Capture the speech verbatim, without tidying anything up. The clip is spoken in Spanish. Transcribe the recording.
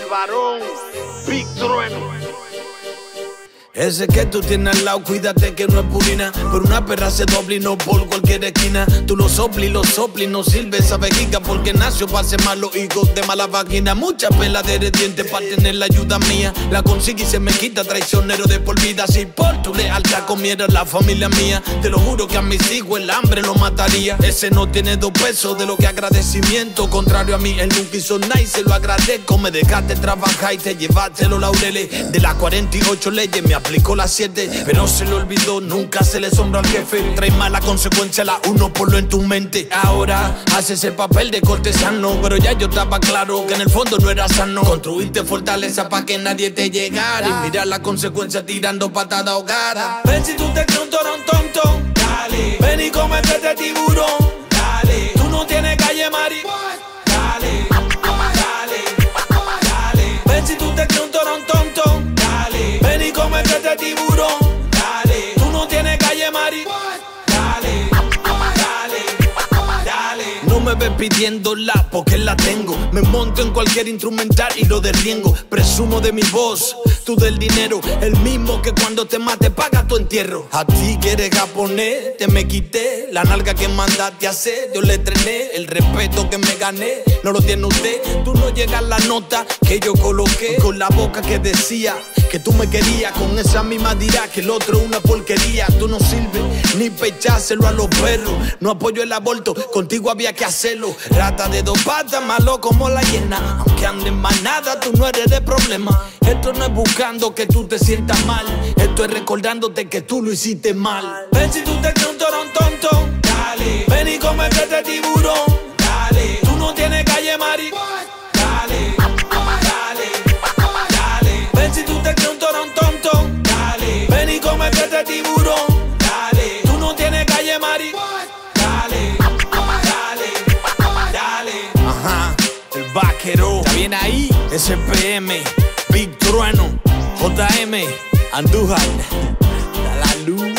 varón, Big Trueno. Ese que tú tienes al lado, cuídate que no es purina. Por una perra se doble y no por cualquier esquina. Tú lo sopli, lo sopli, no sirve esa vejiga, porque nació para ser malo, hijos de mala vagina. Mucha pela de dientes para tener la ayuda mía. La consigue y se me quita, traicionero de por vida. Si por tu lealtad comiera la familia mía, te lo juro que a mis hijos el hambre lo mataría. Ese no tiene dos pesos de lo que agradecimiento. Contrario a mí, él nunca hizo nada y se lo agradezco. Me dejaste trabajar y te llevaste los laureles. De las cuarenta y ocho leyes me aplicó las siete, pero se le olvidó, nunca se le sombra al jefe. Trae mala consecuencia la uno por lo en tu mente. Ahora haces el papel de cortesano, pero ya yo estaba claro que en el fondo no era sano. Construiste fortaleza pa' que nadie te llegara, y mira la consecuencia tirando patada ahogada. Ven si tú te crees un torón tonto, dale. Ven y cómete este tiburón, dale. Tú no tienes calle, mari, dale. Dale, dale. Ven si tú te crees un torón tonto, dale. Ven y cómete este tiburón, dale. Tú no tienes calle, mari, dale. Dale, dale. No me ves pidiéndola porque la tengo. Me monto en cualquier instrumental y lo derriengo. Presumo de mi voz, tú del dinero, el mismo que cuando te mate paga tu entierro. A ti que eres japonés, te me quité la nalga que mandaste a hacer. Yo le entrené el respeto que me gané, no lo tiene usted. Tú no llegas a la nota que yo coloqué, con la boca que decía que tú me querías. Con esa misma dirá que el otro una porquería. Tú no sirves ni pa' echárselo a los perros. No apoyo el aborto, contigo había que hacerlo. Rata de dos patas, malo como la hiena. Aunque ande en manada, tú no eres de problema. Esto no es buscando que tú te sientas mal, esto es recordándote que tú lo hiciste mal. Ven si tú te crees un torón tonto, dale. Ven y cómete este tiburón, dale. Tú no tienes calle, mari, dale. Dale, dale. Ven si tú te crees un torón tonto, dale. Ven y cómete este tiburón, dale. Tú no tienes calle, mari, dale. Dale, dale. Ajá, el vaquero, ¿está bien ahí? S P M, Big Trueno, J M, Andújar, da la luz.